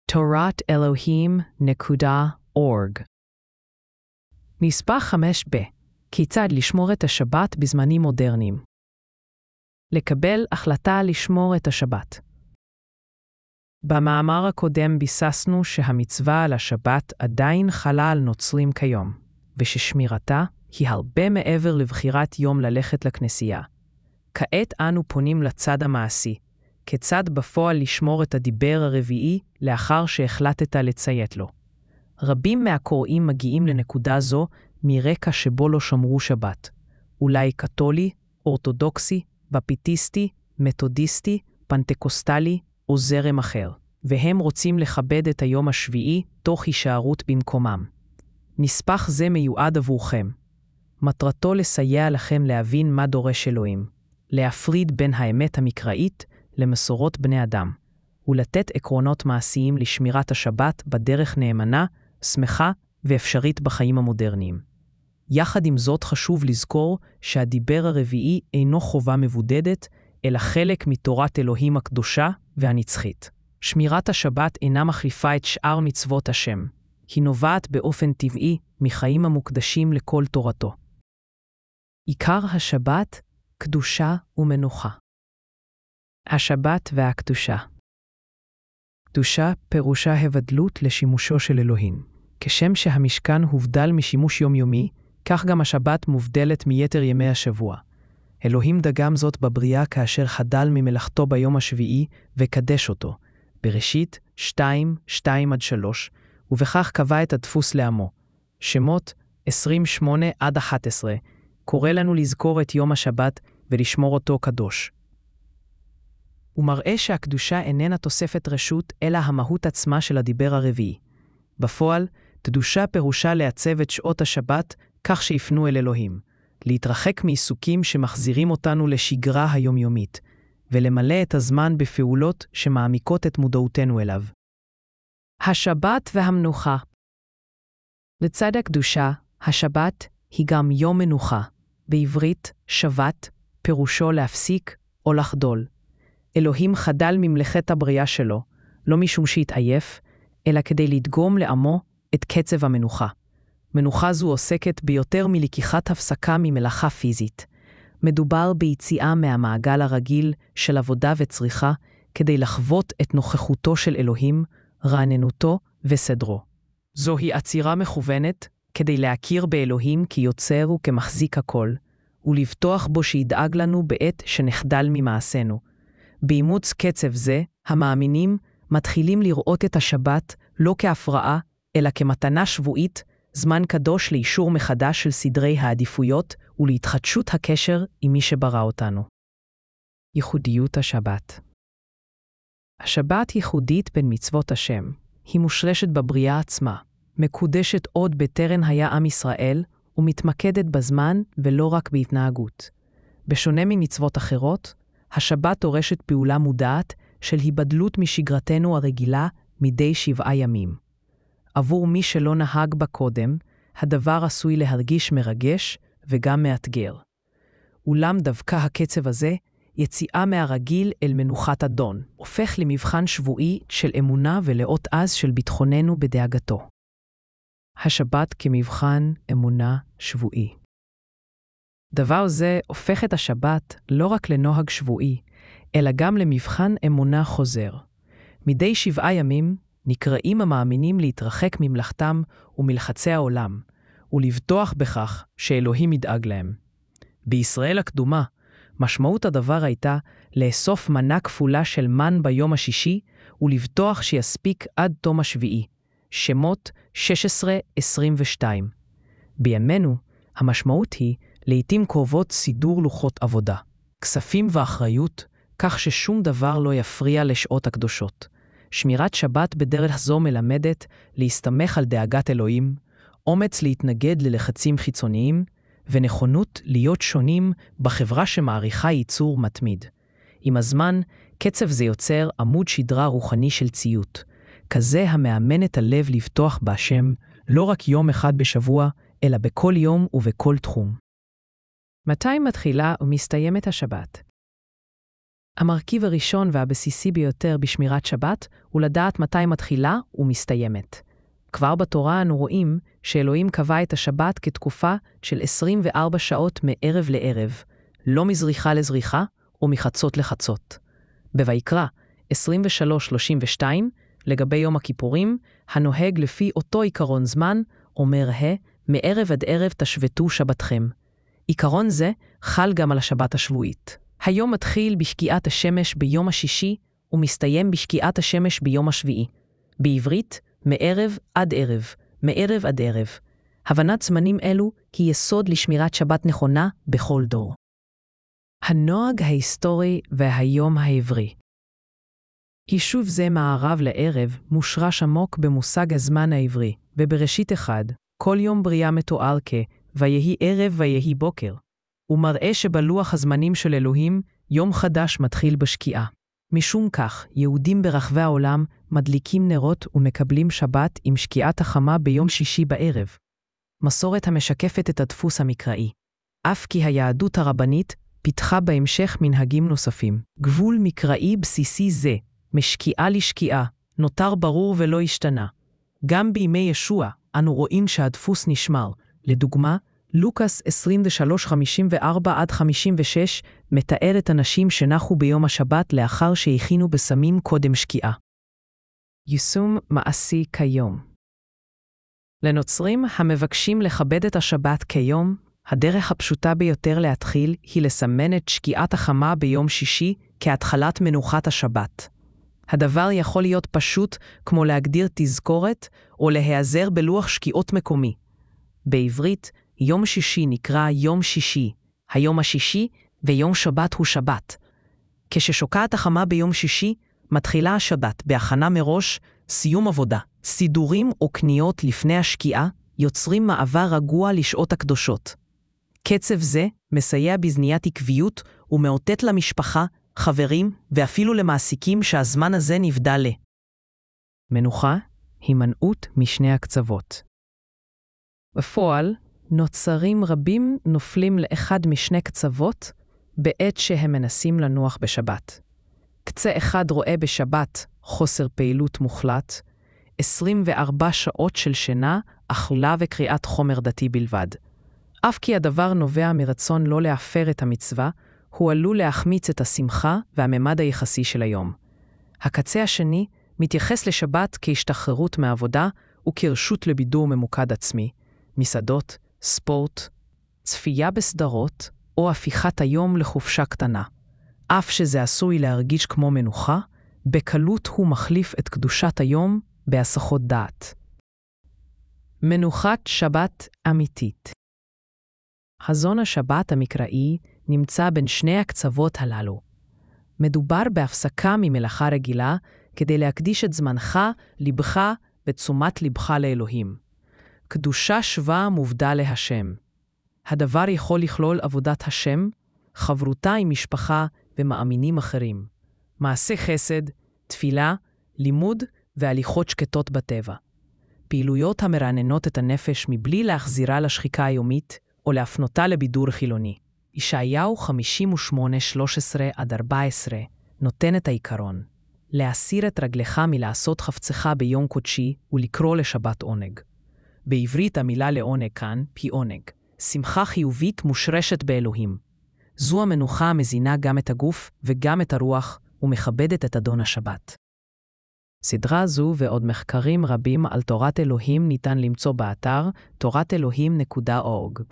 toratelohim.org. נספח 5ב. כיצד לשמור את השבת בזמנים מודרניים. לקבל החלטה לשמור את השבת. במאמר הקודם ביססנו שהמצווה על השבת עדיין חלה על נוצרים כיום, וששמירתה היא הרבה מעבר לבחירת יום ללכת לכנסייה. כעת אנו פונים לצד המעשי, כיצד בפועל לשמור את הדיבר הרביעי לאחר שהחלטת לציית לו. רבים מהקוראים מגיעים לנקודה זו מרקע שבו לא שמרו שבת, אולי קתולי, אורתודוקסי, בפיטיסטי, מתודיסטי, פנטקוסטלי או זרם אחר, והם רוצים לכבד את היום השביעי תוך הישארות במקומם. נספח זה מיועד עבורכם. מטרתו לסייע לכם להבין מה דורש אלוהים, להפריד בין האמת המקראית למסורות בני אדם, ולתת עקרונות מעשיים לשמירת השבת בדרך נאמנה, שמחה ואפשרית בחיים המודרניים. יחד עם זאת חשוב לזכור שהדיבר הרביעי אינו חובה מבודדת, אלא חלק מתורת אלוהים הקדושה והנצחית. שמירת השבת אינה מחליפה את שאר מצוות השם. היא נובעת באופן טבעי מחיים המוקדשים לכל תורתו. עיקר השבת, קדושה ומנוחה. השבת והקדושה. קדושה פירושה הבדלות לשימושו של אלוהים. כשם שהמשכן הובדל משימוש יומיומי, כך גם השבת מובדלת מיתר ימי השבוע. אלוהים דגם זאת בבריאה כאשר חדל ממלאכתו ביום השביעי וקדש אותו, בראשית 2:2-3, ובכך קבע את הדפוס לעמו. שמות 28-11 קורא לנו לזכור את יום השבת ולשמור אותו קדוש. הוא מראה שהקדושה איננה תוספת רשות, אלא המהות עצמה של הדיבר הרביעי. בפועל, קדושה פירושה לעצב את שעות השבת כך שיפנו אל אלוהים, להתרחק מעיסוקים שמחזירים אותנו לשגרה היומיומית, ולמלא את הזמן בפעולות שמעמיקות את מודעותנו אליו. השבת והמנוחה. לצד הקדושה, השבת היא גם יום מנוחה. בעברית, שבת, פירושו להפסיק או לחדול. אלוהים חדל ממלאכת הבריאה שלו, לא משום שהתעייף, אלא כדי לדגום לעמו את קצב המנוחה. מנוחה זו עוסקת ביותר מלקיחת הפסקה ממלאכה פיזית. מדובר ביציאה מהמעגל הרגיל של עבודה וצריכה, כדי לחוות את נוכחותו של אלוהים, רעננותו וסדרו. זוהי עצירה מכוונת כדי להכיר באלוהים כיוצר וכמחזיק הכל, ולבטוח בו שידאג לנו בעת שנחדל ממעשינו. באימוץ קצב זה, המאמינים מתחילים לראות את השבת לא כהפרעה, אלא כמתנה שבועית, זמן קדוש לאישור מחדש של סדרי העדיפויות ולהתחדשות הקשר עם מי שברא אותנו. ייחודיות השבת. השבת ייחודית בין מצוות השם. היא מושרשת בבריאה עצמה, מקודשת עוד בטרם היה עם ישראל, ומתמקדת בזמן ולא רק בהתנהגות. בשונה ממצוות אחרות, השבת דורשת פעולה מודעת של היבדלות משגרתנו הרגילה מדי 7 ימים. עבור מי שלא נהג בה קודם, הדבר עשוי להרגיש מרגש וגם מאתגר. אולם דווקא הקצב הזה, יציאה מהרגיל אל מנוחת אדון, הופך למבחן שבועי של אמונה ולאות עז של ביטחוננו בדאגתו. השבת כמבחן אמונה שבועי. דבר זה הופך את השבת לא רק לנוהג שבועי, אלא גם למבחן אמונה חוזר. מדי 7 ימים נקראים המאמינים להתרחק ממלאכתם ומלחצי העולם, ולבטוח בכך שאלוהים ידאג להם. בישראל הקדומה, משמעות הדבר הייתה לאסוף מנה כפולה של מן ביום השישי, ולבטוח שיספיק עד תום השביעי. שמות 16-22. בימינו, המשמעות היא לעתים קרובות סידור לוחות עבודה, כספים ואחריות, כך ששום דבר לא יפריע לשעות הקדושות. שמירת שבת בדרך זו מלמדת להסתמך על דאגת אלוהים, אומץ להתנגד ללחצים חיצוניים, ונכונות להיות שונים בחברה שמעריכה ייצור מתמיד. עם הזמן, קצב זה יוצר עמוד שדרה רוחני של ציות, כזה המאמן את הלב לבטוח בהשם, לא רק יום אחד בשבוע, אלא בכל יום ובכל תחום. מתי מתחילה ומסתיימת השבת? המרכיב הראשון והבסיסי ביותר בשמירת שבת הוא לדעת מתי מתחילה ומסתיימת. כבר בתורה אנו רואים שאלוהים קבע את השבת כתקופה של 24 שעות מערב לערב, לא מזריחה לזריחה או מחצות לחצות. בויקרא 23:32, לגבי יום הכיפורים, הנוהג לפי אותו עיקרון זמן, אומר מערב עד ערב תשבתו שבתכם. עיקרון זה חל גם על השבת השבועית. היום מתחיל בשקיעת השמש ביום השישי ומסתיים בשקיעת השמש ביום השביעי. בעברית, מערב עד ערב, מערב עד ערב. הבנת זמנים אלו היא יסוד לשמירת שבת נכונה בכל דור. הנוהג ההיסטורי והיום העברי. יישוב זה מערב לערב מושרש עמוק במושג הזמן העברי, ובראשית אחד, כל יום בריאה מתואר ויהי ערב ויהי בוקר. הוא מראה שבלוח הזמנים של אלוהים, יום חדש מתחיל בשקיעה. משום כך, יהודים ברחבי העולם מדליקים נרות ומקבלים שבת עם שקיעת החמה ביום שישי בערב. מסורת המשקפת את הדפוס המקראי. אף כי היהדות הרבנית פיתחה בהמשך מנהגים נוספים. גבול מקראי בסיסי זה, משקיעה לשקיעה, נותר ברור ולא השתנה. גם בימי ישוע, אנו רואים שהדפוס נשמר. לדוגמה, לוקאס 23:54-56 מתאר את אנשים שנחו ביום השבת לאחר שהכינו בסמים קודם שקיעה. יישום מעשי כיום. לנוצרים המבקשים לכבד את השבת כיום, הדרך הפשוטה ביותר להתחיל היא לסמן את שקיעת החמה ביום שישי כהתחלת מנוחת השבת. הדבר יכול להיות פשוט כמו להגדיר תזכורת או להיעזר בלוח שקיעות מקומי. בעברית, יום שישי נקרא יום שישי, היום השישי ויום שבת הוא שבת. כששוקעת החמה ביום שישי, מתחילה השבת בהכנה מראש, סיום עבודה, סידורים או קניות לפני השקיעה, יוצרים מעבר רגוע לשעות הקדושות. קצב זה מסייע בזניית עקביות ומאותת למשפחה, חברים ואפילו למעסיקים שהזמן הזה נבדל ל. מנוחה, הימנעות משני הקצוות. בפועל, נוצרים רבים נופלים לאחד משני קצוות בעת שהם מנסים לנוח בשבת. קצה אחד רואה בשבת חוסר פעילות מוחלט, 24 שעות של שינה, אכילה וקריאת חומר דתי בלבד. אף כי הדבר נובע מרצון לא להפר את המצווה, הוא עלול להחמיץ את השמחה והממד היחסי של היום. הקצה השני מתייחס לשבת כהשתחררות מעבודה וכרשות לבידור ממוקד עצמי, מסעדות, ספורט, צפייה בסדרות או הפיכת היום לחופשה קטנה. אף שזה עשוי להרגיש כמו מנוחה, בקלות הוא מחליף את קדושת היום בהסחות דעת. מנוחת שבת אמיתית. חזון השבת המקראי נמצא בין שני הקצוות הללו. מדובר בהפסקה ממלאכה רגילה כדי להקדיש את זמנך, לבך ותשומת לבך לאלוהים. קדושה שווה מובדה להשם. הדבר יכול לכלול עבודת השם, חברותה עם משפחה ומאמינים אחרים, מעשה חסד, תפילה, לימוד והליכות שקטות בטבע. פעילויות המרעננות את הנפש מבלי להחזירה לשחיקה היומית או להפנותה לבידור חילוני. ישעיהו 58:13-14 נותן את העיקרון. להסיר את רגלך מלעשות חפצך ביום קודשי ולקרוא לשבת עונג. בעברית המילה לעונג כאן, פי עונג. שמחה חיובית מושרשת באלוהים. זו המנוחה המזינה גם את הגוף וגם את הרוח ומכבדת את אדון השבת. סדרה זו ועוד מחקרים רבים על תורת אלוהים ניתן למצוא באתר תורatelohim.org.